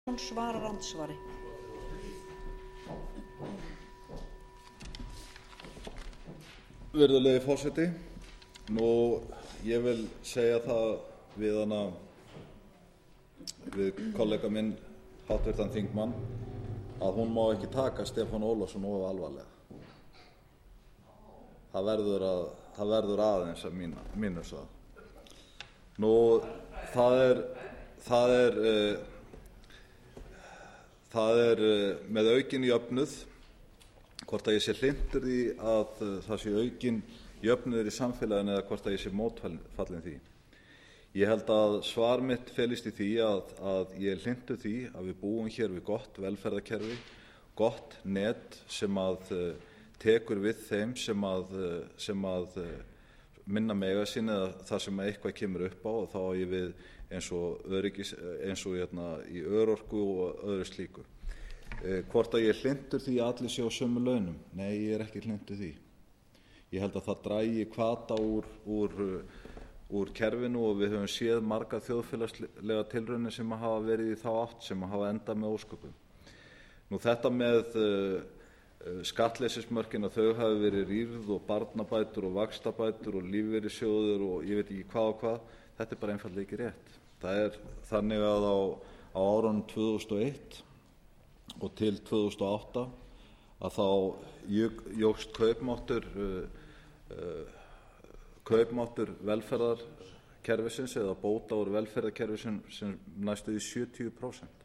svarar andsvari. Virðulegi forseti, ég vil segja það við kollega minn, háttvirtan þingmann, að hún má ekki taka Stefán Ólafsson of alvarlega. Það verður aðeins að mínu það. Það er með aukin jöfnuð, hvort að ég sé hlynntur því að það sé aukin jöfnuður í samfélaginu eða hvort að ég sé mótfallinn því. Ég held að svar mitt felist í því að ég er hlynntur því að við búum hér við gott velferðarkerfi, gott net sem að tekur við þeim sem að minna mega sín eða það sem eitthvað kemur upp á, og þá á ég við eins og í örorku og öðru slíku. Hvort að ég er hlynntur því að allir séu á sömu launum? Nei, ég er ekki hlynntur því. Ég held að það dragi hvata úr kerfinu, og við höfum séð margar þjóðfélagslega tilraunir sem hafa verið í þá átt, sem hafa endað með ósköpum. Þetta með skattleysismörkin, að þau hafi verið rýrð, og barnabætur og vaxtabætur og lífeyrissjóður og ég veit ekki hvað og hvað, þetta er bara einfaldlega ekki rétt. Það er þannig að á árunum 2001 og til 2008 að þá jókst kaupmáttur velferðarkerfisins eða bóta úr velferðarkerfisins sem næstu í 70%.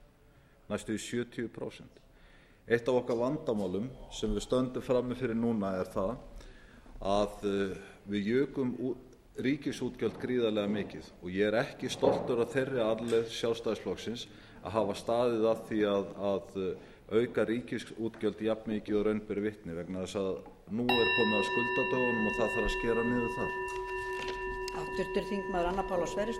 Eitt af okkar vandamálum sem við stöndum frammi fyrir núna er það að við jukum ríkisútgjöld gríðarlega mikið, og ég er ekki stoltur af þeirri arfleifð Sjálfstæðisflokksins að hafa staðið að því að auka ríkisútgjöld jafnmikið og raun ber vitni, vegna þess að nú er komið að skuldadögunum og það þarf að skera niður þar. Háttvirtur þingmaður Anna Paula Sverrisdóttir.